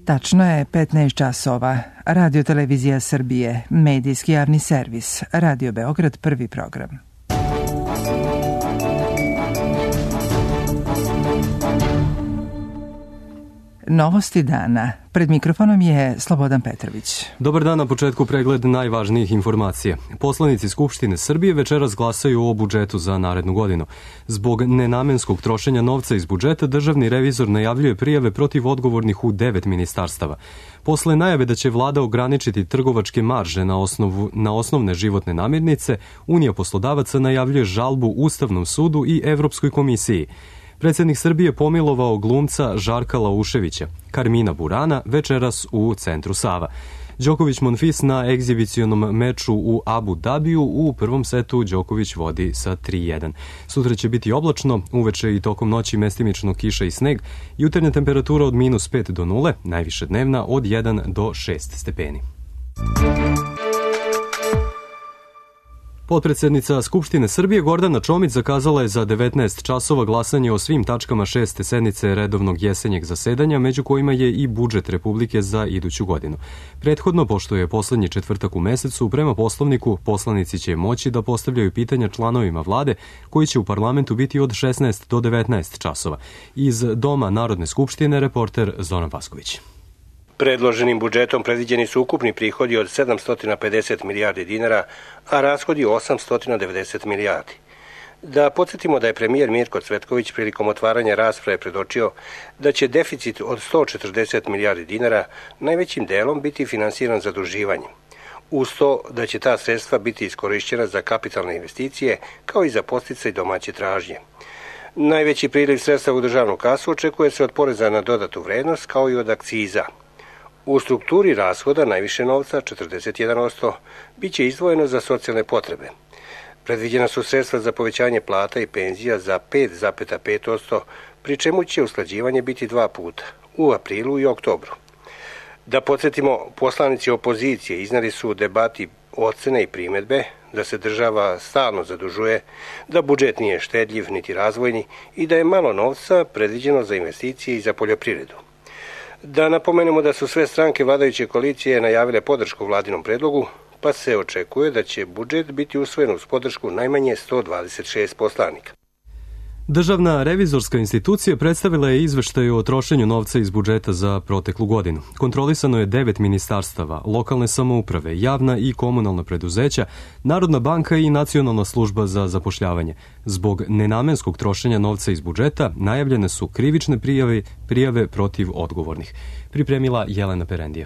Tačno je 15 časova. Radio Televizija Srbije, medijski javni servis, Radio Beograd, prvi program. Novosti dana. Pred mikrofonom je Slobodan Petrović. Dobar dan, na početku pregled najvažnijih informacija. Poslanici Skupštine Srbije večeras glasaju o budžetu za narednu godinu. Zbog nenamenskog trošenja novca iz budžeta, državni revizor najavljuje prijave protiv odgovornih u 9 ministarstava. Posle najave da će vlada ograničiti trgovačke marže na osnovne životne namirnice, Unija poslodavaca najavljuje žalbu Ustavnom sudu i Evropskoj komisiji. Predsjednik Srbije pomilovao glumca Žarka Lauševića, Karmina Burana, večeras u centru Sava. Đoković Monfils na egzibicionom meču u Abu Dabiju, u prvom setu Đoković vodi sa 3:1. Sutra će biti oblačno, uveče i tokom noći mestimično kiša i sneg, jutarnja temperatura od -5 do 0, najviše dnevna od 1 do 6 stepeni. Potpredsednica Skupštine Srbije Gordana Čomić zakazala je za 19 časova glasanje o svim tačkama 6. sednice redovnog jesenjeg zasedanja, među kojima je i budžet Republike za iduću godinu. Prethodno, pošto je poslednji četvrtak u mesecu, prema Poslovniku, poslanici će moći da postavljaju pitanja članovima vlade, koji će u parlamentu biti od 16 do 19 časova. Iz Doma Narodne skupštine, reporter Zoran Pasković. Predloženim budžetom predviđeni su ukupni prihodi od 750 milijardi dinara, a rashodi 890 milijardi. Da podsjetimo da je premijer Mirko Cvetković prilikom otvaranja rasprave predočio da će deficit od 140 milijardi dinara najvećim delom biti finansiran zaduživanjem. Uz to da će ta sredstva biti iskorišćena za kapitalne investicije kao i za podsticaj domaće tražnje. Najveći priliv sredstva u državnu kasu očekuje se od poreza na dodatu vrednost kao i od akciza. U strukturi rashoda najviše novca, 41%, bit će izdvojeno za socijalne potrebe. Predviđena su sredstva za povećanje plata i penzija za 5,5%, pri čemu će usklađivanje biti 2 puta, u aprilu i oktobru. Da podsjetimo, poslanici opozicije iznali su u debati ocene i primedbe da se država stalno zadužuje, da budžet nije štedljiv niti razvojni i da je malo novca predviđeno za investicije i za poljoprivredu. Da napomenemo da su sve stranke vladajuće koalicije najavile podršku vladinom predlogu, pa se očekuje da će budžet biti usvojen uz podršku najmanje 126 poslanika. Državna revizorska institucija predstavila je izveštaj o trošenju novca iz budžeta za proteklu godinu. Kontrolisano je 9 ministarstava, lokalne samouprave, javna i komunalna preduzeća, Narodna banka i Nacionalna služba za zapošljavanje. Zbog nenamenskog trošenja novca iz budžeta najavljene su krivične prijave protiv odgovornih. Pripremila Jelena Perendija.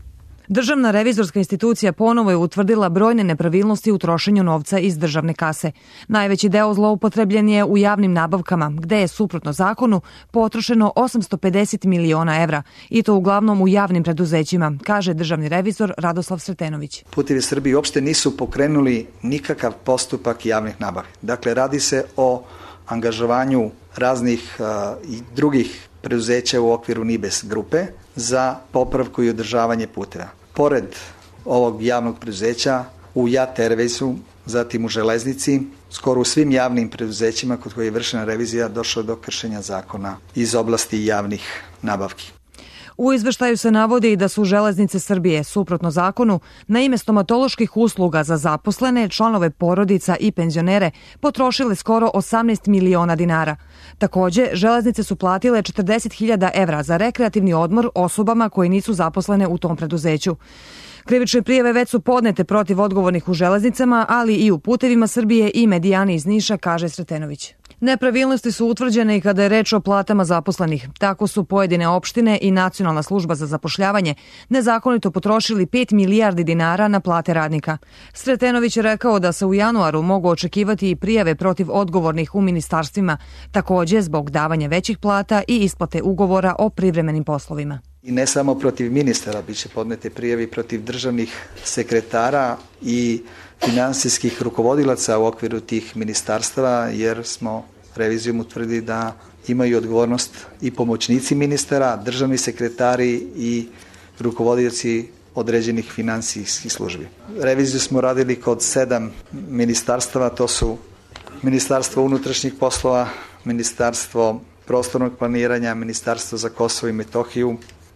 Državna revizorska institucija ponovo je utvrdila brojne nepravilnosti u trošenju novca iz državne kase. Najveći deo zloupotrebljen je u javnim nabavkama, gde je suprotno zakonu potrošeno 850 miliona evra, i to uglavnom u javnim preduzećima, kaže državni revizor Radoslav Sretenović. Putevi Srbije uopšte nisu pokrenuli nikakav postupak javnih nabavki. Dakle, radi se o angažovanju raznih i drugih preduzeća u okviru Nibes grupe za popravku i održavanje puteva. Pored ovog javnog preduzeća, u JAT Airwaysu, zatim u železnici, skoro u svim javnim preduzećima kod koje je vršena revizija došlo do kršenja zakona iz oblasti javnih nabavki. U izveštaju se navodi da su Železnice Srbije, suprotno zakonu, na ime stomatoloških usluga za zaposlene, članove porodica i penzionere potrošile skoro 18 miliona dinara. Takođe, Železnice su platile 40.000 evra za rekreativni odmor osobama koje nisu zaposlene u tom preduzeću. Krivične prijave već su podnete protiv odgovornih u Železnicama, ali i u Putevima Srbije i Medijani iz Niša, kaže Sretenović. Nepravilnosti su utvrđene i kada je reč o platama zaposlenih. Tako su pojedine opštine i Nacionalna služba za zapošljavanje nezakonito potrošili 5 milijardi dinara na plate radnika. Sretenović je rekao da se u januaru mogu očekivati i prijave protiv odgovornih u ministarstvima, takođe zbog davanja većih plata i isplate ugovora o privremenim poslovima. I ne samo protiv ministara, bit će podnete prijavi protiv državnih sekretara i finansijskih rukovodilaca u okviru tih ministarstava, jer smo revizijom utvrdili da imaju odgovornost i pomoćnici ministara, državni sekretari i rukovodioci određenih finansijskih službi. Reviziju smo radili kod 7 ministarstava, to su Ministarstvo unutrašnjih poslova, Ministarstvo prostornog planiranja, Ministarstvo za Kosovo i Metohiju,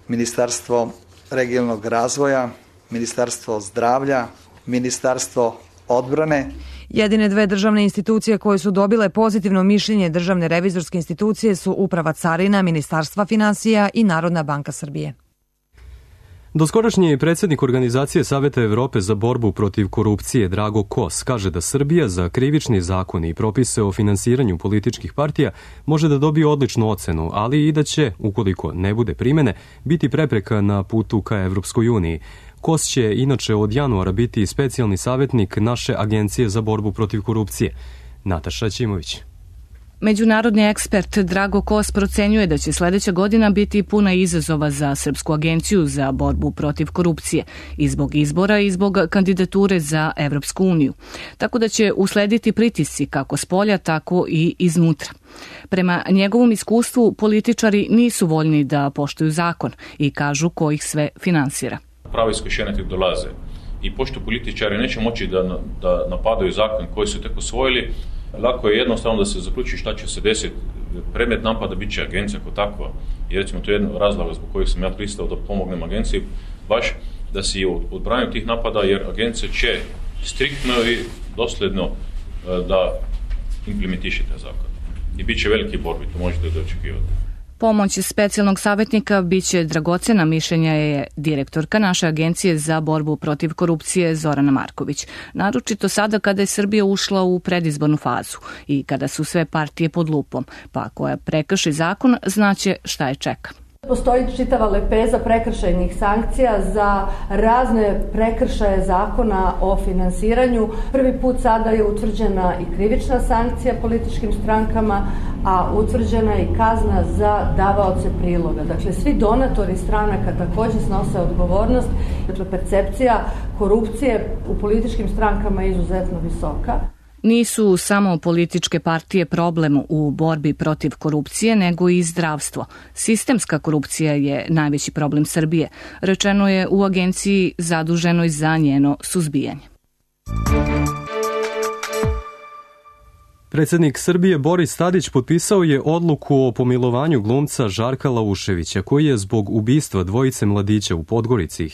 Ministarstvo regionalnog razvoja, Ministarstvo zdravlja, Ministarstvo odbrane. Jedine dve državne institucije koje su dobile pozitivno mišljenje Državne revizorske institucije su Uprava carina, Ministarstva finansija i Narodna banka Srbije. Doskorašnji predsjednik Organizacije Saveta Evrope za borbu protiv korupcije Drago Kos kaže da Srbija za krivični zakon i propise o finansiranju političkih partija može da dobije odličnu ocenu, ali i da će, ukoliko ne bude primene, biti prepreka na putu ka Evropskoj uniji. Kos će inače od januara biti specijalni savjetnik naše Agencije za borbu protiv korupcije. Nataša Ćimović. Međunarodni ekspert Drago Kos procenjuje da će sledeća godina biti puna izazova za Srpsku agenciju za borbu protiv korupcije i zbog izbora i zbog kandidature za Evropsku uniju. Tako da će uslediti pritisci kako spolja, tako i iznutra. Prema njegovom iskustvu, političari nisu voljni da poštuju zakon i kažu ko ih sve finansira. Prave iskušenja tek dolaze i pošto političari neće moći da napadaju zakon koji su tek osvojili, lako je jednostavno da se zaključi šta će se desiti. Predmet napada bit će agencija kao takva. I recimo to je jedan razlog zbog kojeg sam ja pristao da pomognem agenciji, baš da se odbranju tih napada, jer agencija će striktno i dosljedno da implementiše te zakon. I bit će veliki borbi, to možete da očekivati. Pomoć specijalnog savjetnika biće dragocena, mišljenja je direktorka naše Agencije za borbu protiv korupcije Zorana Marković. Naročito sada kada je Srbija ušla u predizbornu fazu i kada su sve partije pod lupom, pa koja prekrši zakon znaće šta je čeka. Postoji čitava lepeza prekršajnih sankcija za razne prekršaje zakona o finansiranju. Prvi put sada je utvrđena i krivična sankcija političkim strankama, a utvrđena je i kazna za davaoce priloga. Dakle, svi donatori stranaka također snose odgovornost. Dakle, percepcija korupcije u političkim strankama je izuzetno visoka. Nisu samo političke partije problem u borbi protiv korupcije, nego i zdravstvo. Sistemska korupcija je najveći problem Srbije, rečeno je u agenciji zaduženoj za njeno suzbijanje. Predsjednik Srbije Boris Tadić potpisao je odluku o pomilovanju glumca Žarka Lauševića, koji je zbog ubistva dvojice mladića u Podgorici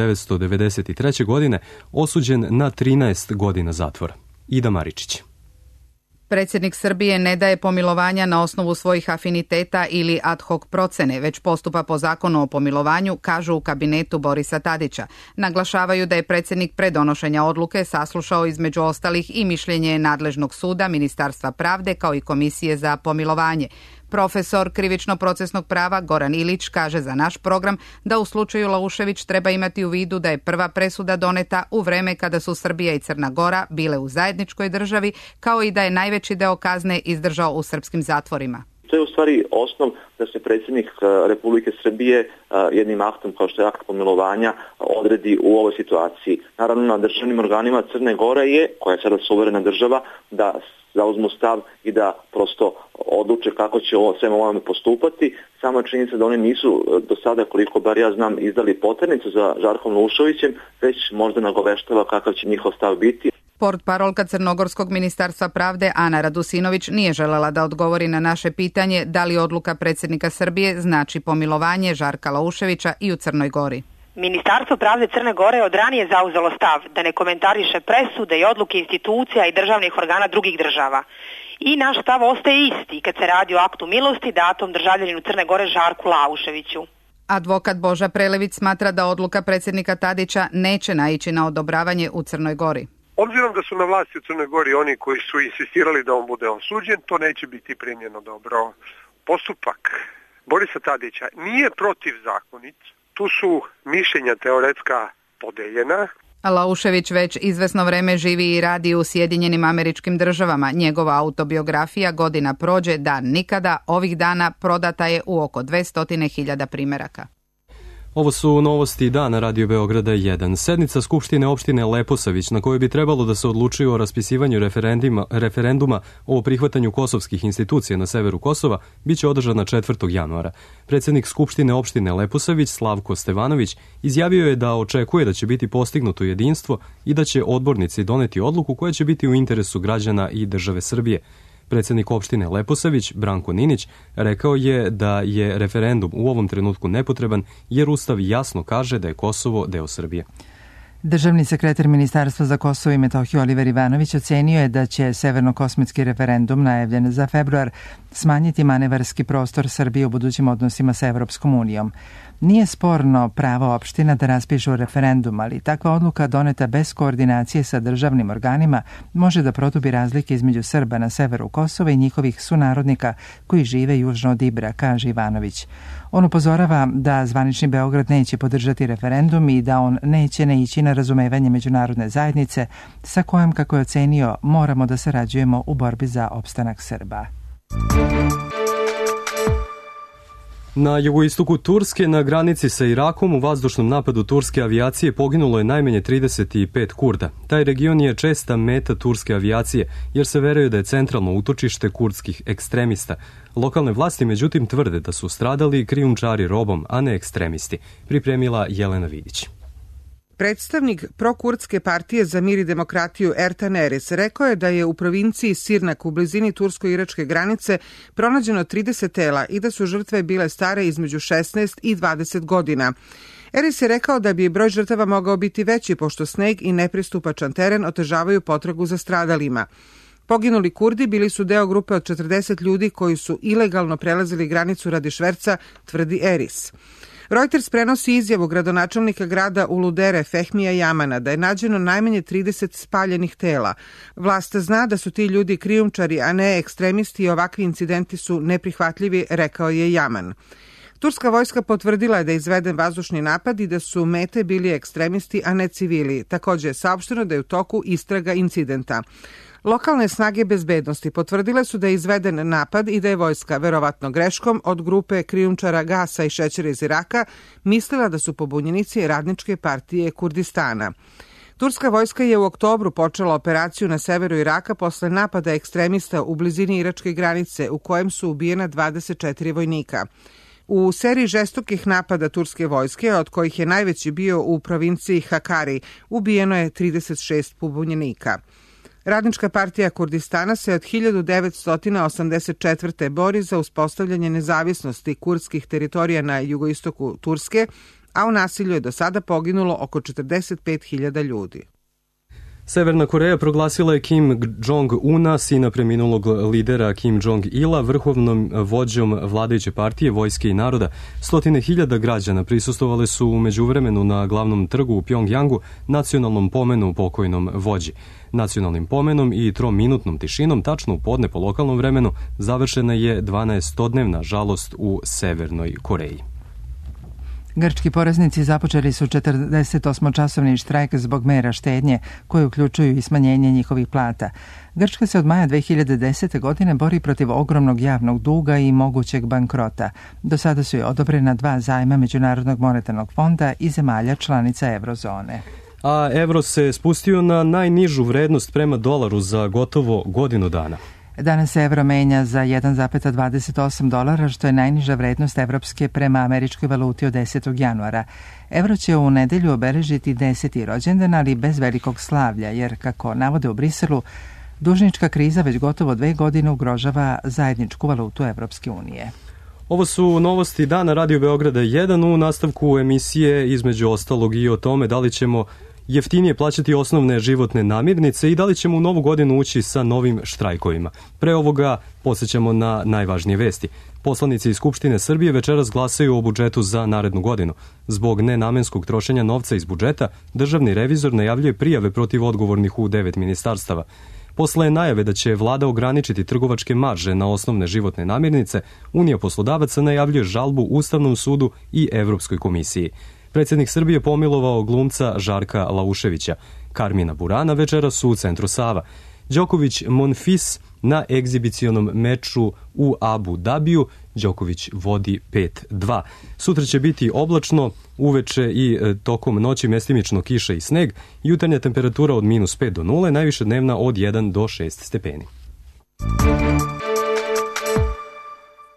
1993. godine osuđen na 13 godina zatvora. Ida Maričić. Predsjednik Srbije ne daje pomilovanja na osnovu svojih afiniteta ili ad hoc procene, već postupa po zakonu o pomilovanju, kažu u kabinetu Borisa Tadića. Naglašavaju da je predsjednik pre donošenja odluke saslušao između ostalih i mišljenje nadležnog suda, Ministarstva pravde kao i Komisije za pomilovanje. Profesor krivično-procesnog prava Goran Ilić kaže za naš program da u slučaju Laušević treba imati u vidu da je prva presuda doneta u vreme kada su Srbija i Crna Gora bile u zajedničkoj državi, kao i da je najveći deo kazne izdržao u srpskim zatvorima. To je u stvari osnov da se predsjednik Republike Srbije jednim aktom kao što je akt pomilovanja odredi u ovoj situaciji. Naravno, na državnim organima Crne Gore je, koja je sada suverena država, da zauzmu stav i da prosto odluče kako će svema ovome postupati. Sama činjenica da oni nisu do sada, koliko bar ja znam, izdali poternicu za Žarkom Lauševićem, već možda nagoveštava kakav će njihov stav biti. Portparolka Crnogorskog ministarstva pravde Ana Radusinović nije želela da odgovori na naše pitanje da li odluka predsjednika Srbije znači pomilovanje Žarka Lauševića i u Crnoj Gori. Ministarstvo pravde Crne Gore je od ranije zauzelo stav da ne komentariše presude i odluke institucija i državnih organa drugih država. I naš stav ostaje isti kad se radi o aktu milosti datom državljaninu Crne Gore Žarku Lauševiću. Advokat Boža Prelević smatra da odluka predsjednika Tadića neće naići na odobravanje u Crnoj Gori. Obzirom da su na vlasti u Crnoj Gori oni koji su insistirali da on bude osuđen, to neće biti primljeno dobro. Postupak Borisa Tadića nije protivzakonit. Tu su mišljenja teoretska podeljena. Laušević već izvesno vreme živi i radi u Sjedinjenim Američkim Državama. Njegova autobiografija Godina prođe, dan nikada, ovih dana prodata je u oko 200.000 primeraka. Ovo su novosti dana Radio Beograda 1. Sednica Skupštine opštine Leposavić, na kojoj bi trebalo da se odlučuje o raspisivanju referenduma o prihvatanju kosovskih institucija na severu Kosova, biće održana 4. januara. Predsjednik Skupštine opštine Leposavić, Slavko Stevanović, izjavio je da očekuje da će biti postignuto jedinstvo i da će odbornici doneti odluku koja će biti u interesu građana i države Srbije. Predsjednik opštine Leposavić, Branko Ninić, rekao je da je referendum u ovom trenutku nepotreban jer Ustav jasno kaže da je Kosovo deo Srbije. Državni sekretar Ministarstva za Kosovo i Metohiju Oliver Ivanović ocenio je da će severno-kosmetski referendum najavljen za februar smanjiti manevarski prostor Srbije u budućim odnosima sa Evropskom unijom. Nije sporno pravo opština da raspišu referendum, ali takva odluka doneta bez koordinacije sa državnim organima može da produbi razlike između Srba na severu Kosova i njihovih sunarodnika koji žive južno od Ibra, kaže Ivanović. On upozorava da zvanični Beograd neće podržati referendum i da on neće naići na razumevanje međunarodne zajednice sa kojom, kako je ocenio, moramo da sarađujemo u borbi za opstanak Srba. Na jugoistoku Turske, na granici sa Irakom, u vazdušnom napadu turske avijacije poginulo je najmanje 35 Kurda. Taj region je česta meta turske avijacije, jer se veruje da je centralno utočište kurdskih ekstremista. Lokalne vlasti, međutim, tvrde da su stradali krijumčari robom, a ne ekstremisti. Pripremila Jelena Vidić. Predstavnik prokurdske partije za mir i demokratiju Ertan Eris rekao je da je u provinciji Sirnak u blizini tursko-iračke granice pronađeno 30 tela i da su žrtve bile stare između 16 i 20 godina. Eris je rekao da bi broj žrtava mogao biti veći pošto sneg i nepristupačan teren otežavaju potragu za stradalima. Poginuli Kurdi bili su deo grupe od 40 ljudi koji su ilegalno prelazili granicu radi šverca, tvrdi Eris. Reuters prenosi izjavu gradonačelnika grada Uludere Fehmija Jamana da je nađeno najmanje 30 spaljenih tela. Vlast zna da su ti ljudi krijumčari, a ne ekstremisti i ovakvi incidenti su neprihvatljivi, rekao je Jaman. Turska vojska potvrdila je da je izveden vazdušni napad i da su mete bili ekstremisti, a ne civili. Također je saopšteno da je u toku istraga incidenta. Lokalne snage bezbednosti potvrdile su da je izveden napad i da je vojska, verovatno greškom, od grupe krijumčara gasa i šećera iz Iraka mislila da su pobunjenici Radničke partije Kurdistana. Turska vojska je u oktobru počela operaciju na severu Iraka posle napada ekstremista u blizini iračke granice u kojem su ubijena 24 vojnika. U seriji žestokih napada turske vojske, od kojih je najveći bio u provinciji Hakari, ubijeno je 36 pobunjenika. Radnička partija Kurdistana se od 1984. bori za uspostavljanje nezavisnosti kurdskih teritorija na jugoistoku Turske, a u nasilju je do sada poginulo oko 45.000 ljudi. Severna Koreja proglasila je Kim Jong-una, sina preminulog lidera Kim Jong-ila, vrhovnom vođom vladajuće partije, vojske i naroda. 100.000 građana prisustvovale su u međuvremenu na glavnom trgu u Pjongjangu nacionalnom pomenu pokojnom vođi. Nacionalnim pomenom i 3-minutnom tišinom, tačno u podne po lokalnom vremenu, završena je 12-dnevna žalost u Severnoj Koreji. Grčki poreznici započeli su 48-časovni štrajk zbog mera štednje koje uključuju i smanjenje njihovih plata. Grčka se od maja 2010. godine bori protiv ogromnog javnog duga i mogućeg bankrota. Do sada su je odobrena 2 zajma Međunarodnog monetarnog fonda i zemalja članica eurozone. A evro se spustio na najnižu vrednost prema dolaru za gotovo godinu dana. Danas se evro menja za $1,28, što je najniža vrednost evropske prema američkoj valuti od 10. januara. Evro će u nedelju obeležiti 10. rođendan, ali bez velikog slavlja, jer, kako navode u Briselu, dužnička kriza već gotovo 2 godine ugrožava zajedničku valutu Evropske unije. Ovo su novosti dana Radio Beograda 1 u nastavku emisije, između ostalog i o tome da li ćemo jeftinije plaćati osnovne životne namirnice i da li ćemo u novu godinu ući sa novim štrajkovima. Pre ovoga podsjećamo na najvažnije vesti. Poslanici iz Skupštine Srbije večeras glasaju o budžetu za narednu godinu. Zbog nenamenskog trošenja novca iz budžeta, državni revizor najavljuje prijave protiv odgovornih u 9 ministarstava. Posle najave da će vlada ograničiti trgovačke marže na osnovne životne namirnice, Unija poslodavaca najavljuje žalbu Ustavnom sudu i Evropskoj komisiji. Predsjednik Srbije pomilovao glumca Žarka Lauševića. Karmina Burana večeras u centru Sava. Đoković Monfils na egzibicionom meču u Abu Dabiju. Đoković vodi 5-2. Sutra će biti oblačno, uveče i tokom noći mestimično kiša i sneg. Jutarnja temperatura od -5 do 0, najviše dnevna od 1 do 6 stepeni.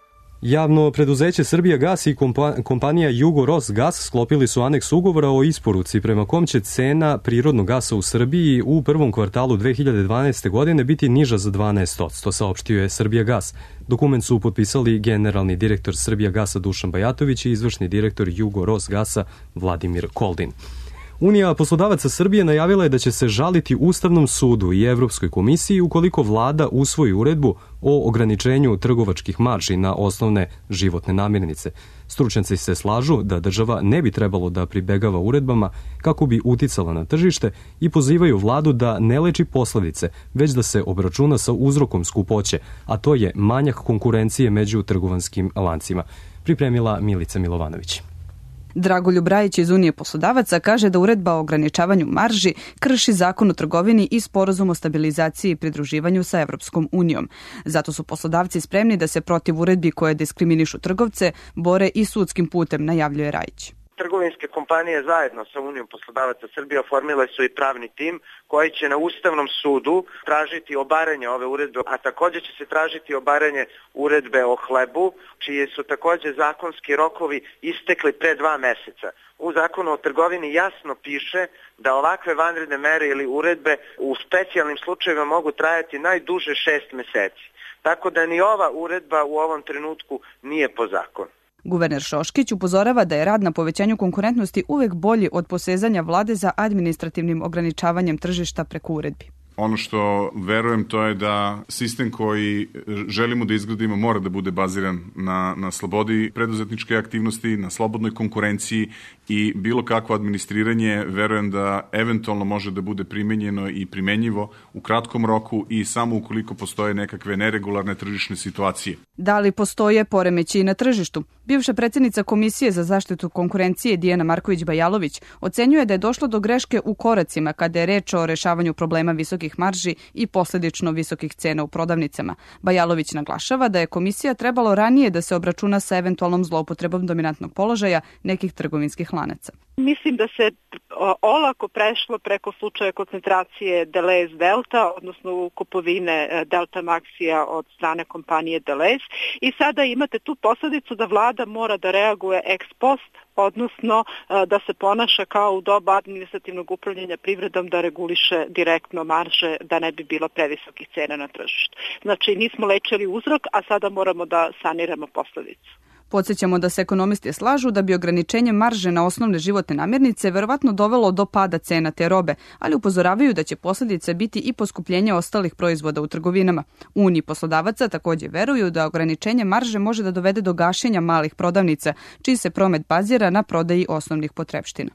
Javno preduzeće Srbijagas i kompanija Jugorosgas sklopili su aneks ugovora o isporuci prema kom će cena prirodnog gasa u Srbiji u prvom kvartalu 2012. godine biti niža za 12%, saopštio je Srbijagas. Dokument su potpisali generalni direktor Srbijagasa Dušan Bajatović i izvršni direktor Jugorosgasa Vladimir Koldin. Unija poslodavaca Srbije najavila je da će se žaliti Ustavnom sudu i Evropskoj komisiji ukoliko vlada usvoji uredbu o ograničenju trgovačkih marži na osnovne životne namirnice. Stručnjaci se slažu da država ne bi trebalo da pribegava uredbama kako bi uticala na tržište i pozivaju vladu da ne leči posledice, već da se obračuna sa uzrokom skupoće, a to je manjak konkurencije među trgovanskim lancima. Pripremila Milica Milovanović. Dragoljub Rajić iz Unije poslodavaca kaže da uredba o ograničavanju marži krši zakon o trgovini i sporazum o stabilizaciji i pridruživanju sa Evropskom unijom. Zato su poslodavci spremni da se protiv uredbi koje diskriminišu trgovce bore i sudskim putem, najavljuje Rajić. Trgovinske kompanije zajedno sa Unijom poslodavaca Srbije oformile su i pravni tim koji će na Ustavnom sudu tražiti obaranje ove uredbe, a također će se tražiti obaranje uredbe o hlebu, čije su također zakonski rokovi istekli pre 2 meseca. U zakonu o trgovini jasno piše da ovakve vanredne mere ili uredbe u specijalnim slučajevima mogu trajati najduže 6 meseci. Tako da ni ova uredba u ovom trenutku nije po zakonu. Guverner Šoškić upozorava da je rad na povećanju konkurentnosti uvek bolji od posezanja vlade za administrativnim ograničavanjem tržišta preko uredbi. Ono što verujem to je da sistem koji želimo da izgradimo mora da bude baziran na slobodi preduzetničke aktivnosti, na slobodnoj konkurenciji i bilo kakvo administriranje verujem da eventualno može da bude primenjeno i primenjivo u kratkom roku i samo ukoliko postoje nekakve neregularne tržišne situacije. Da li postoje poremećaji na tržištu? Bivša predsjednica Komisije za zaštitu konkurencije Dijana Marković-Bajalović ocenjuje da je došlo do greške u koracima kada je reč o rešavanju problema visokih marži i posljedično visokih cena u prodavnicama. Bajalović naglašava da je komisija trebalo ranije da se obračuna sa eventualnom zloupotrebom dominantnog položaja nekih trgovinskih lanaca. Mislim da se olako prešlo preko slučaja koncentracije Deleuze Delta, odnosno kupovine Delta Maxija od strane kompanije Deleuze i sada imate tu posljedicu da vlada mora da reaguje ex post, odnosno da se ponaša kao u doba administrativnog upravljanja privredom da reguliše direktno marže da ne bi bilo previsokih cena na tržištu. Znači nismo lečili uzrok, a sada moramo da saniramo posljedicu. Podsjećamo da se ekonomisti slažu da bi ograničenje marže na osnovne životne namirnice verovatno dovelo do pada cena te robe, ali upozoravaju da će posljedice biti i poskupljenje ostalih proizvoda u trgovinama. U Uniji poslodavaca također veruju da ograničenje marže može da dovede do gašenja malih prodavnica, čiji se promet bazira na prodaji osnovnih potrepština.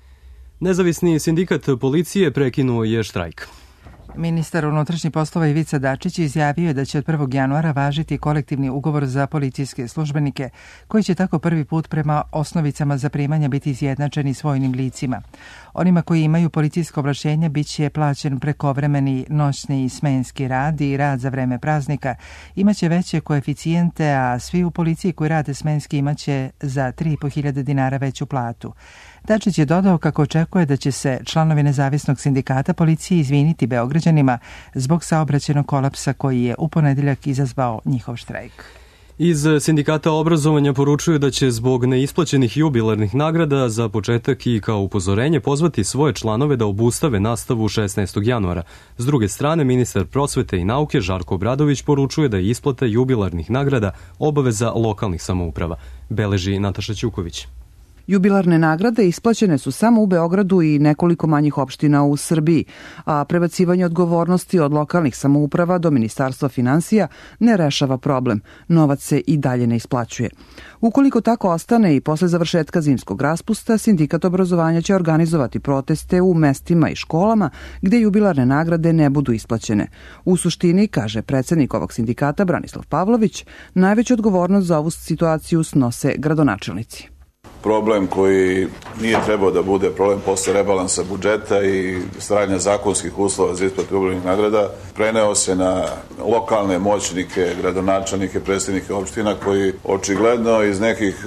Nezavisni sindikat policije prekinuo je štrajk. Ministar unutrašnjih poslova Ivica Dačić izjavio je da će od 1. januara važiti kolektivni ugovor za policijske službenike, koji će tako prvi put prema osnovicama za primanja biti izjednačeni s vojnim licima. Onima koji imaju policijsko ovlašćenje bit će plaćen prekovremeni noćni i smenski rad i rad za vreme praznika. Imaće veće koeficijente, a svi u policiji koji rade smenski imaće za 3.500 dinara veću platu. Dačić je dodao kako očekuje da će se članovi nezavisnog sindikata policije izviniti Beograđanima zbog saobraćajnog kolapsa koji je u ponedeljak izazvao njihov štrajk. Iz sindikata obrazovanja poručuju da će zbog neisplaćenih jubilarnih nagrada za početak i kao upozorenje pozvati svoje članove da obustave nastavu 16. januara. S druge strane, ministar prosvete i nauke Žarko Obradović poručuje da je isplata jubilarnih nagrada obaveza lokalnih samouprava. Beleži Nataša Ćuković. Jubilarne nagrade isplaćene su samo u Beogradu i nekoliko manjih opština u Srbiji, a prebacivanje odgovornosti od lokalnih samouprava do Ministarstva finansija ne rešava problem. Novac se i dalje ne isplaćuje. Ukoliko tako ostane i posle završetka zimskog raspusta, sindikat obrazovanja će organizovati proteste u mestima i školama gde jubilarne nagrade ne budu isplaćene. U suštini, kaže predsjednik ovog sindikata Branislav Pavlović, najveću odgovornost za ovu situaciju snose gradonačelnici. problem koji nije trebao da bude problem posle rebalansa budžeta i stvaranja zakonskih uslova za isplatu jubilarnih nagrada, preneo se na lokalne moćnike, gradonačelnike, predstavnike opština koji očigledno iz nekih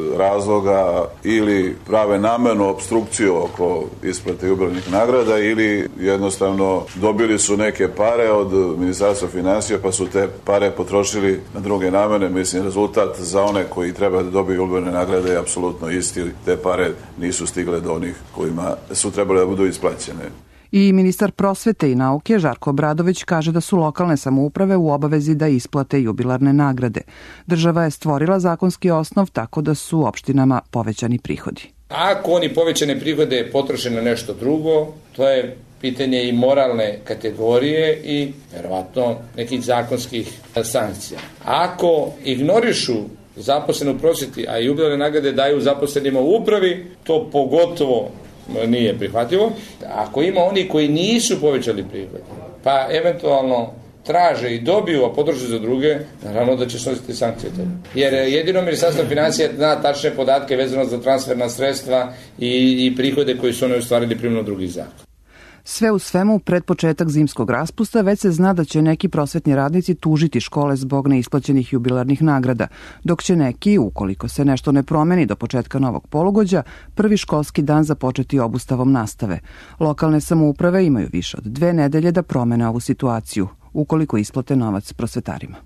razloga ili prave namernu opstrukciju oko isplate jubilarnih nagrada ili jednostavno dobili su neke pare od Ministarstva finansija pa su te pare potrošili na druge namene. Mislim, rezultat za one koji treba da dobiju jubilarne nagrade je apsolutno isti. Te pare nisu stigle do onih kojima su trebale da budu isplaćene. I ministar prosvete i nauke Žarko Obradović kaže da su lokalne samouprave u obavezi da isplate jubilarne nagrade. Država je stvorila zakonski osnov tako da su opštinama povećani prihodi. Ako oni povećane prihode potroše na nešto drugo, to je pitanje i moralne kategorije i verovatno nekih zakonskih sankcija. Ako ignorišu zaposleni u prosveti, a jubilarne nagrade daju zaposlenima u upravi, to pogotovo nije prihvatljivo. Ako ima oni koji nisu povećali prihod, pa eventualno traže i dobiju, a potroše za druge, naravno da će snositi sankcije toga. Jer jedino Ministarstvo finansija zna tačne podatke vezano za transferna sredstva i prihode koji su oni ostvarili primjenom drugih zakona. Sve u svemu, pred početak zimskog raspusta već se zna da će neki prosvetni radnici tužiti škole zbog neisplaćenih jubilarnih nagrada, dok će neki, ukoliko se nešto ne promeni do početka novog polugođa, prvi školski dan započeti obustavom nastave. Lokalne samouprave imaju više od 2 nedelje da promene ovu situaciju, ukoliko isplate novac prosvetarima.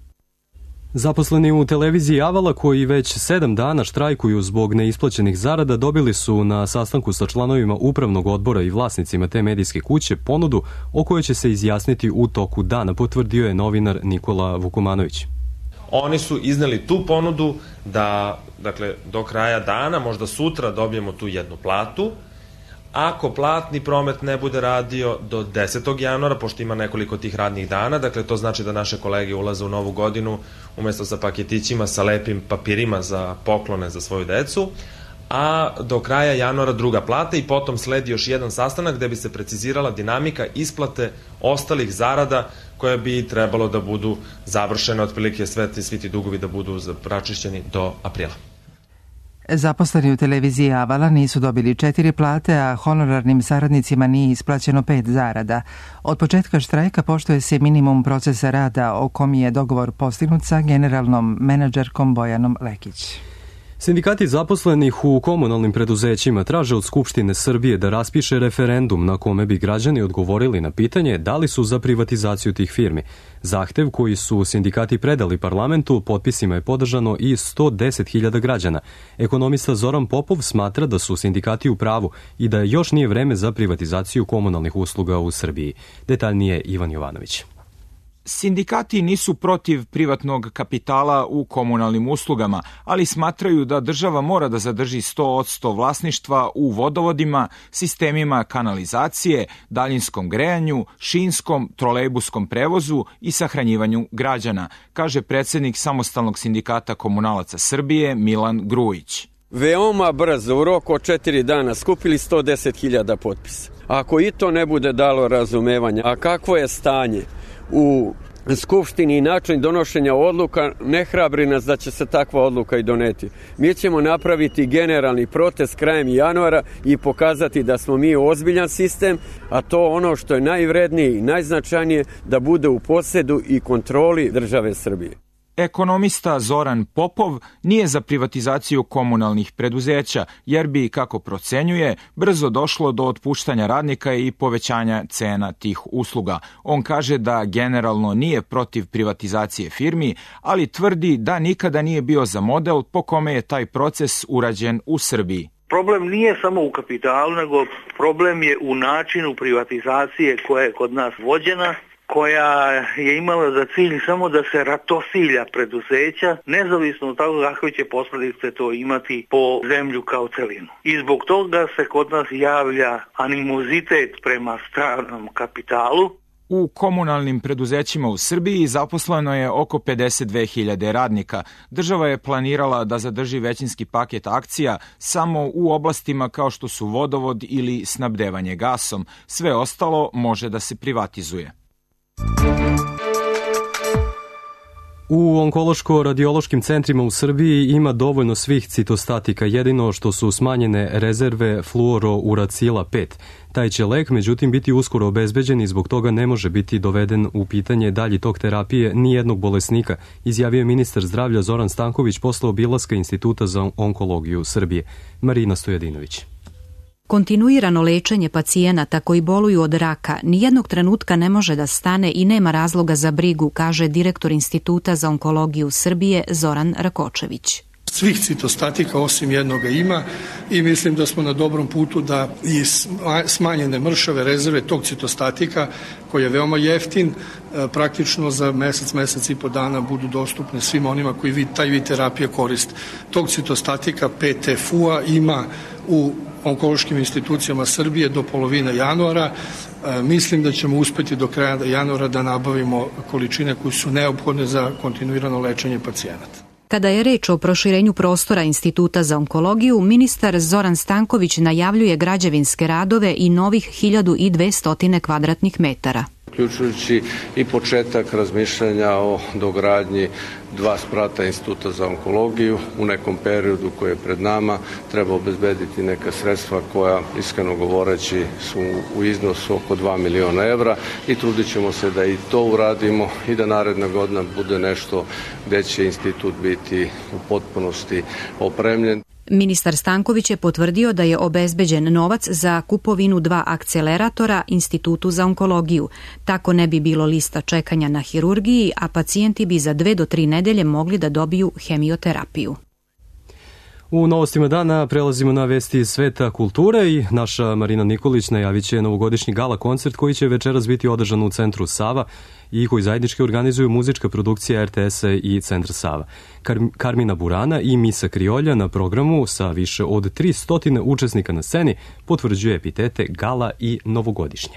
Zaposleni u televiziji Avala koji već 7 dana štrajkuju zbog neisplaćenih zarada dobili su na sastanku sa članovima upravnog odbora i vlasnicima te medijske kuće ponudu o kojoj će se izjasniti u toku dana, potvrdio je novinar Nikola Vukomanović. Oni su izneli tu ponudu da, dakle, do kraja dana, možda sutra dobijemo tu jednu platu. Ako platni promet ne bude radio do 10. januara, pošto ima nekoliko tih radnih dana, dakle to znači da naše kolege ulaze u novu godinu umesto sa paketićima, sa lepim papirima za poklone za svoju decu, a do kraja januara druga plata i potom sledi još jedan sastanak gde bi se precizirala dinamika isplate ostalih zarada koje bi trebalo da budu završene, otprilike svi ti dugovi da budu raščišćeni do aprila. Zaposleni u televiziji Avala nisu dobili 4 plate, a honorarnim saradnicima nije isplaćeno 5 zarada. Od početka štrajka poštuje se minimum procesa rada o kom je dogovor postignut sa generalnom menadžerkom Bojanom Lekić. Sindikati zaposlenih u komunalnim preduzećima traže od Skupštine Srbije da raspiše referendum na kome bi građani odgovorili na pitanje da li su za privatizaciju tih firmi. Zahtev koji su sindikati predali parlamentu potpisima je podržano i 110.000 građana. Ekonomista Zoran Popov smatra da su sindikati u pravu i da još nije vreme za privatizaciju komunalnih usluga u Srbiji. Detaljnije Ivan Jovanović. Sindikati nisu protiv privatnog kapitala u komunalnim uslugama, ali smatraju da država mora da zadrži 100% vlasništva u vodovodima, sistemima kanalizacije, daljinskom grejanju, šinskom, trolejbuskom prevozu i sahranjivanju građana, kaže predsednik Samostalnog sindikata komunalaca Srbije Milan Grujić. Veoma brzo, u roku od 4 dana, skupili 110.000 potpisa. Ako i to ne bude dalo razumevanja, a kakvo je stanje u Skupštini i način donošenja odluka, ne hrabri nas da će se takva odluka i doneti. Mi ćemo napraviti generalni protest krajem januara i pokazati da smo mi ozbiljan sistem, a to ono što je najvrednije i najznačajnije da bude u posedu i kontroli države Srbije. Ekonomista Zoran Popov nije za privatizaciju komunalnih preduzeća, jer bi, kako procenjuje, brzo došlo do otpuštanja radnika i povećanja cena tih usluga. On kaže da generalno nije protiv privatizacije firmi, ali tvrdi da nikada nije bio za model po kome je taj proces urađen u Srbiji. Problem nije samo u kapitalu, nego problem je u načinu privatizacije koja je kod nas vođena, koja je imala za cilj samo da se ratosilja preduzeća, nezavisno od toga kakve će posledice to imati po zemlju kao celinu. I zbog toga se kod nas javlja animozitet prema stranom kapitalu. U komunalnim preduzećima u Srbiji zaposleno je oko 52.000 radnika. Država je planirala da zadrži većinski paket akcija samo u oblastima kao što su vodovod ili snabdevanje gasom. Sve ostalo može da se privatizuje. U onkološko-radiološkim centrima u Srbiji ima dovoljno svih citostatika, jedino što su smanjene rezerve fluorouracila 5. Taj će lek, međutim, biti uskoro obezbeđen i zbog toga ne može biti doveden u pitanje dalji tok terapije ni jednog bolesnika, izjavio ministar zdravlja Zoran Stanković posle obilaska Instituta za onkologiju Srbije. Marina Stojadinović. Kontinuirano lečenje pacijenata koji boluju od raka nijednog trenutka ne može da stane i nema razloga za brigu, kaže direktor Instituta za onkologiju Srbije Zoran Rakočević. Svih citostatika osim jednoga ima i mislim da smo na dobrom putu da i smanjene mršave rezerve tog citostatika koji je veoma jeftin, praktično za mesec i po dana budu dostupne svima onima koji taj vid terapije koriste. Tog citostatika PTFU-a ima u onkološkim institucijama Srbije do polovine januara. Mislim da ćemo uspeti do kraja januara da nabavimo količine koje su neophodne za kontinuirano lečenje pacijenata. Kada je reč o proširenju prostora Instituta za onkologiju, ministar Zoran Stanković najavljuje građevinske radove i novih 1200 kvadratnih metara. Uključujući i početak razmišljanja o dogradnji 2 sprata Instituta za onkologiju u nekom periodu koji je pred nama. Treba obezbediti neka sredstva koja, iskreno govoreći, su u iznosu oko 2 miliona evra i trudit ćemo se da i to uradimo i da naredna godina bude nešto gde će institut biti u potpunosti opremljen. Ministar Stanković je potvrdio da je obezbeđen novac za kupovinu 2 akceleratora Institutu za onkologiju. Tako ne bi bilo lista čekanja na hirurgiji, a pacijenti bi za 2 do 3 nedelje mogli da dobiju hemioterapiju. U novostima dana prelazimo na vesti iz sveta kulture i naša Marina Nikolić najavit će novogodišnji gala koncert koji će večeras biti održan u centru Sava i koji zajednički organizuju muzička produkcija RTS-a i Centra Sava. Karmina Burana i Misa Kriolja na programu sa više od 300 učesnika na sceni potvrđuje epitete gala i novogodišnje.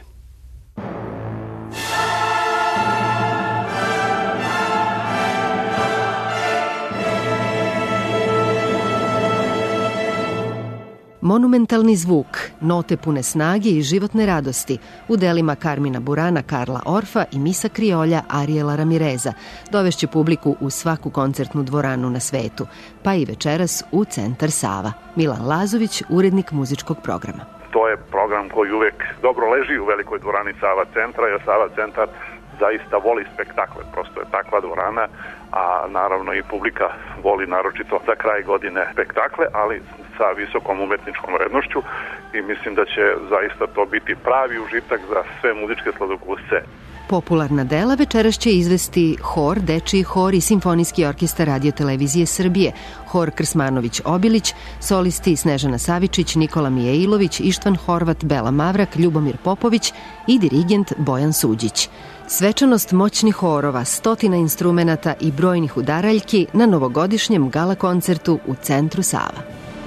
Monumentalni zvuk, note pune snage i životne radosti u delima Karmina Burana Karla Orfa i Misa Kriolja Ariela Ramireza dovešće publiku u svaku koncertnu dvoranu na svetu, pa i večeras u Centar Sava. Milan Lazović, urednik muzičkog programa. To je program koji uvek dobro leži u velikoj dvorani Sava Centra, jer Sava Centar zaista voli spektakle, prosto je takva dvorana, a naravno i publika voli naročito za kraj godine spektakle, ali sa visokom umetničkom vrednošću i mislim da će zaista to biti pravi užitak za sve muzičke sladokusce. Popularna dela večeras će izvesti hor, dečiji hor i simfonijski orkestar Radio-televizije Srbije, hor Krsmanović-Obilić, solisti Snežana Savičić, Nikola Mijailović, Ištvan Horvat, Bela Mavrak, Ljubomir Popović i dirigent Bojan Suđić. Svečanost moćnih horova, 100 instrumenata i brojnih udaraljki na novogodišnjem gala koncertu u Centru Sava.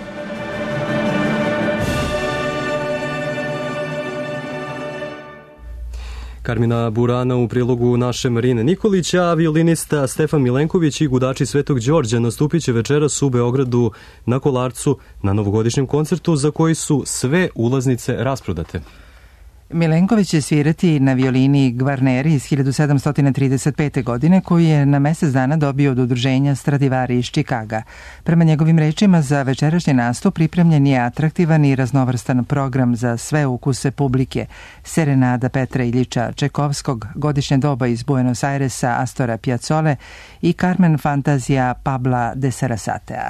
Karmina Burana u prilogu naše Marine Nikolića, a violinista Stefan Milenković i gudači Svetog Đorđa nastupit će večeras u Beogradu na Kolarcu na novogodišnjem koncertu za koji su sve ulaznice rasprodate. Milenković će svirati na violini Gvarneri iz 1735. godine, koji je na mesec dana dobio od udruženja Stradivari iz Čikaga. Prema njegovim rečima, za večerašnji nastup pripremljen je atraktivan i raznovrstan program za sve ukuse publike. Serenada Petra Iljiča Čekovskog, Godišnje doba iz Buenos Airesa Astora Piazzole i Carmen Fantazija Pabla de Sarasatea.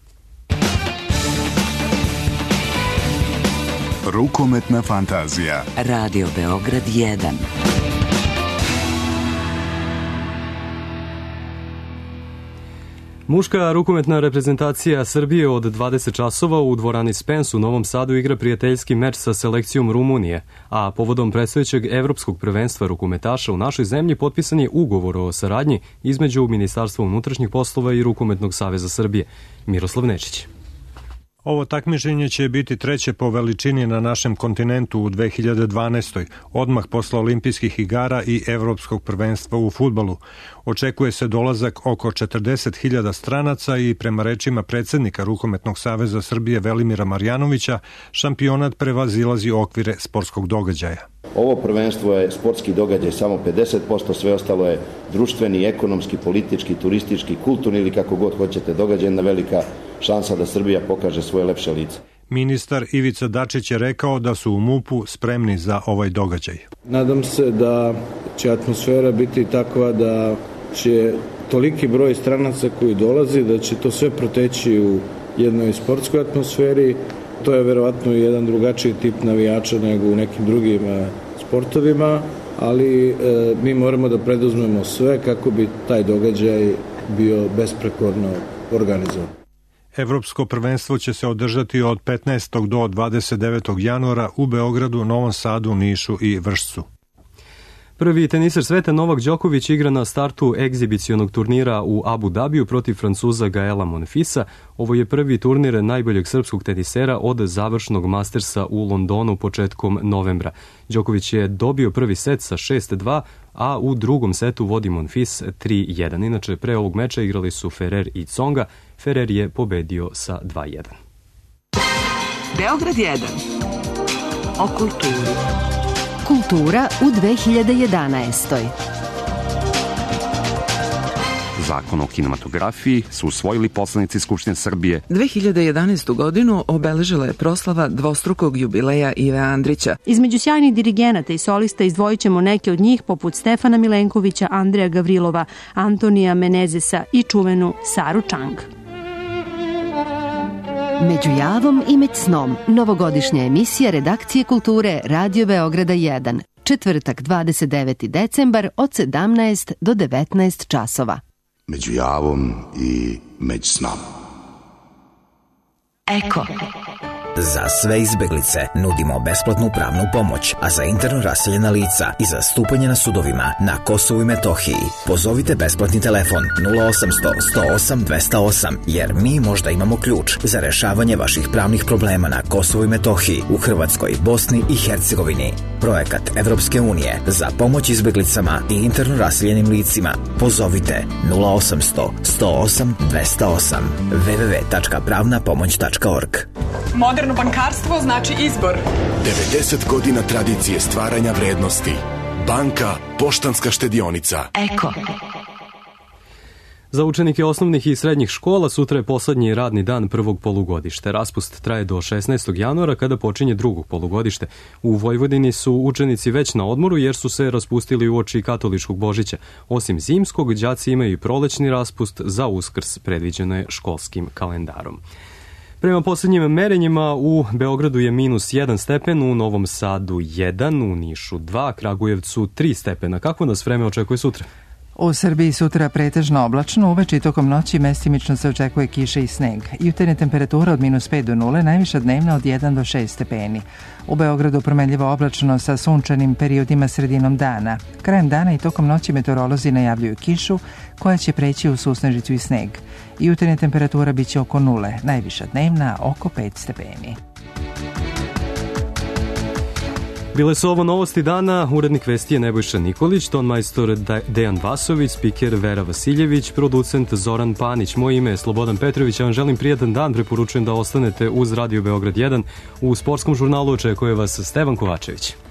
Rukometna fantazija. Radio Beograd 1. Muška rukometna reprezentacija Srbije od 20 časova u dvorani Spens u Novom Sadu igra prijateljski meč sa selekcijom Rumunije, a povodom predstojećeg evropskog prvenstva rukometaša u našoj zemlji potpisan je ugovor o saradnji između Ministarstva unutrašnjih poslova i Rukometnog saveza Srbije. Miroslav Nečić. Ovo takmičenje će biti treće po veličini na našem kontinentu u 2012. odmah posle olimpijskih igara i evropskog prvenstva u fudbalu. Očekuje se dolazak oko 40.000 stranaca i prema rečima predsednika Rukometnog saveza Srbije Velimira Marjanovića, šampionat prevazilazi okvire sportskog događaja. Ovo prvenstvo je sportski događaj samo 50%, sve ostalo je društveni, ekonomski, politički, turistički, kulturni ili kako god hoćete događaj, jedna velika šansa da Srbija pokaže svoje lepše lice. Ministar Ivica Dačić je rekao da su u MUP-u spremni za ovaj događaj. Nadam se da će atmosfera biti takva da će toliki broj stranaca koji dolazi, da će to sve proteći u jednoj sportskoj atmosferi. To je verovatno jedan drugačiji tip navijača nego u nekim drugim sportovima, ali mi moramo da preduzmemo sve kako bi taj događaj bio besprekorno organizovan. Evropsko prvenstvo će se održati od 15. do 29. januara u Beogradu, Novom Sadu, Nišu i Vršcu. Prvi teniser sveta Novak Đoković igra na startu egzibicionog turnira u Abu Dabiju protiv Francuza Gaela Monfisa. Ovo je prvi turnir najboljeg srpskog tenisera od završnog Mastersa u Londonu početkom novembra. Đoković je dobio prvi set sa 6-2, a u drugom setu vodi Monfis 3-1. Inače, pre ovog meča igrali su Ferrer i Tsonga. Ferrer je pobedio sa 2-1. Beograd 1. O kulturi. Kultura u 2011. Zakon o kinematografiji su usvojili poslanici Skupštine Srbije. 2011. godinu obeležila je proslava dvostrukog jubileja Ive Andrića. Između sjajnih dirigenata i solista izdvojit ćemo neke od njih poput Stefana Milenkovića, Andreja Gavrilova, Antonija Menezesa i čuvenu Saru Čang. Među javom i među snom, novogodišnja emisija redakcije kulture Radio Beograda 1, četvrtak 29. decembar od 17 do 19 časova. Među javom i među snom. Eko. Za sve izbeglice nudimo besplatnu pravnu pomoć, a za interno raseljena lica i zastupanje na sudovima na Kosovu i Metohiji pozovite besplatni telefon 0800 108 208, jer mi možda imamo ključ za rešavanje vaših pravnih problema na Kosovu i Metohiji, u Hrvatskoj, Bosni i Hercegovini. Projekat Evropske unije za pomoć izbeglicama i interno raseljenim licima. Pozovite 0800 108 208 www.pravnapomoć.org. Moderno bankarstvo znači izbor. 90 godina tradicije stvaranja vrednosti. Banka Poštanska štedionica. Eko. Za učenike osnovnih i srednjih škola sutra je poslednji radni dan prvog polugodišta. Raspust traje do 16. januara kada počinje drugo polugodište. U Vojvodini su učenici već na odmoru jer su se raspustili uoči katoličkog Božića. Osim zimskog, đaci imaju i prolećni raspust, za Uskrs predviđeno je školskim kalendarom. Prema poslednjim merenjima u Beogradu je -1 stepen, u Novom Sadu 1, u Nišu 2, Kragujevcu 3 stepena. Kako nas vreme očekuje sutra? U Srbiji sutra pretežno oblačno, uveče i tokom noći mestimično se očekuje kiša i sneg. Jutarnja temperatura od -5 do 0, najviša dnevna od 1 do 6 stepeni. U Beogradu promenljivo oblačno sa sunčanim periodima sredinom dana. Krajem dana i tokom noći meteorolozi najavljuju kišu koja će preći u susnežicu i sneg. Jutarnja temperatura biće oko 0, najviša dnevna oko 5 stepeni. Bile su ovo novosti dana, urednik vesti je Nebojša Nikolić, ton majstor Dejan Vasović, spiker Vera Vasiljević, producent Zoran Panić. Moje ime je Slobodan Petrović, ja vam želim prijatan dan, preporučujem da ostanete uz Radio Beograd 1. U sportskom žurnalu očekuje vas Stevan Kovačević.